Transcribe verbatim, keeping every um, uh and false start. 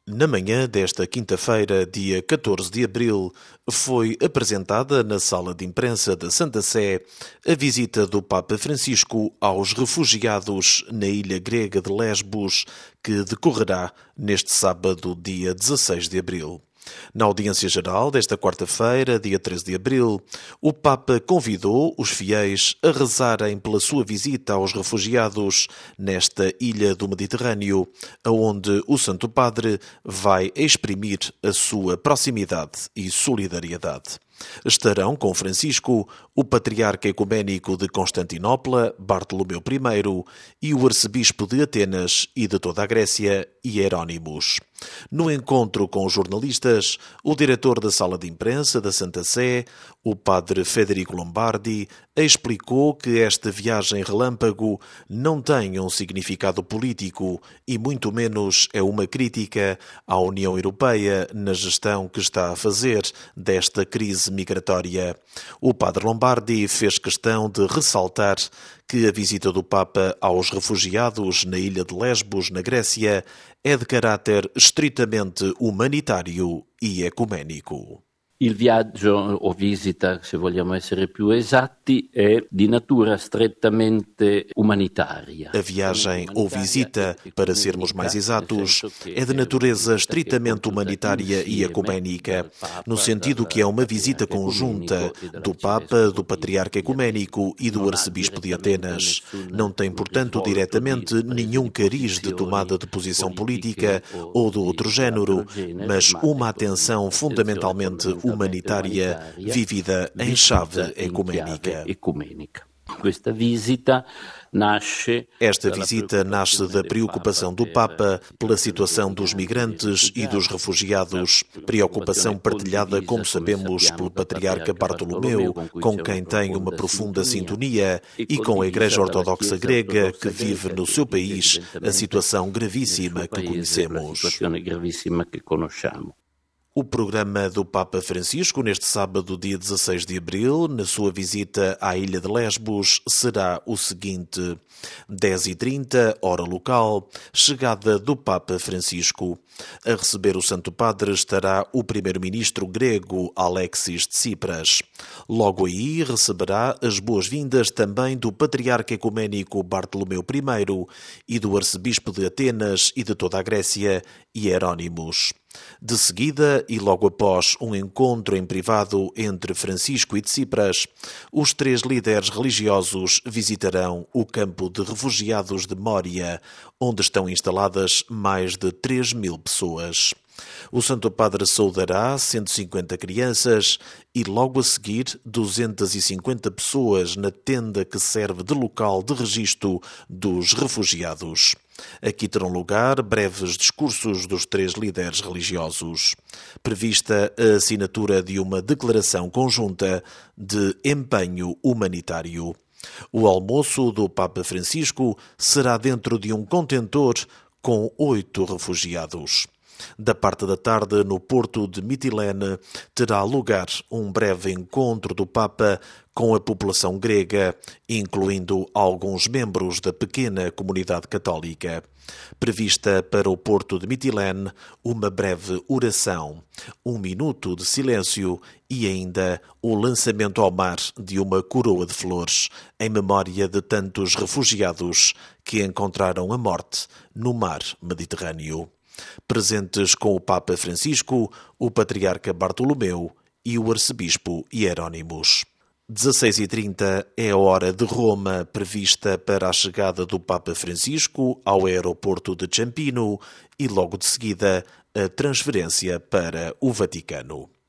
Na manhã desta quinta-feira, dia catorze de abril, foi apresentada na sala de imprensa da Santa Sé a visita do Papa Francisco aos refugiados na ilha grega de Lesbos, que decorrerá neste sábado, dia dezasseis de abril. Na audiência geral desta quarta-feira, dia treze de abril, o Papa convidou os fiéis a rezarem pela sua visita aos refugiados nesta ilha do Mediterrâneo, aonde o Santo Padre vai exprimir a sua proximidade e solidariedade. Estarão com Francisco o Patriarca Ecuménico de Constantinopla, Bartolomeu I, e o Arcebispo de Atenas e de toda a Grécia, Hieronymus. No encontro com os jornalistas, o diretor da sala de imprensa da Santa Sé, o padre Federico Lombardi, explicou que esta viagem relâmpago não tem um significado político e muito menos é uma crítica à União Europeia na gestão que está a fazer desta crise migratória. O padre Lombardi fez questão de ressaltar que a visita do Papa aos refugiados na ilha de Lesbos, na Grécia, é de caráter estritamente humanitário e ecuménico. Il viaggio o visita, se vogliamo essere più esatti, è di natura strettamente umanitaria. A viagem ou visita, para sermos mais exatos, é de natureza estritamente humanitária e ecuménica, no sentido que é uma visita conjunta do Papa, do Patriarca Ecuménico e do Arcebispo de Atenas. Não tem, portanto, diretamente nenhum cariz de tomada de posição política ou de outro género, mas uma atenção fundamentalmente humanitária vivida em chave ecuménica. Esta visita nasce Esta visita nasce da preocupação do Papa pela situação dos migrantes e dos refugiados, preocupação partilhada, como sabemos, pelo Patriarca Bartolomeu, com quem tem uma profunda sintonia, e com a Igreja Ortodoxa Grega, que vive no seu país a situação gravíssima que conhecemos. O programa do Papa Francisco, neste sábado, dia dezasseis de abril, na sua visita à ilha de Lesbos, será o seguinte: dez e trinta, hora local, chegada do Papa Francisco. A receber o Santo Padre estará o primeiro-ministro grego Alexis Tsipras. Logo aí receberá as boas-vindas também do Patriarca Ecuménico Bartolomeu I e do Arcebispo de Atenas e de toda a Grécia, Hieronymus. De seguida, e logo após um encontro em privado entre Francisco e Tsipras, os três líderes religiosos visitarão o campo de refugiados de Mória, onde estão instaladas mais de três mil pessoas. O Santo Padre saudará cento e cinquenta crianças e logo a seguir duzentas e cinquenta pessoas na tenda que serve de local de registro dos refugiados. Aqui terão lugar breves discursos dos três líderes religiosos. Prevista a assinatura de uma declaração conjunta de empenho humanitário. O almoço do Papa Francisco será dentro de um contentor com oito refugiados. Da parte da tarde, no porto de Mitilene, terá lugar um breve encontro do Papa com a população grega, incluindo alguns membros da pequena comunidade católica. Prevista para o porto de Mitilene uma breve oração, um minuto de silêncio e ainda o lançamento ao mar de uma coroa de flores em memória de tantos refugiados que encontraram a morte no mar Mediterrâneo. Presentes com o Papa Francisco, o Patriarca Bartolomeu e o Arcebispo Hieronymus. dezasseis e trinta é a hora de Roma prevista para a chegada do Papa Francisco ao aeroporto de Ciampino e logo de seguida a transferência para o Vaticano.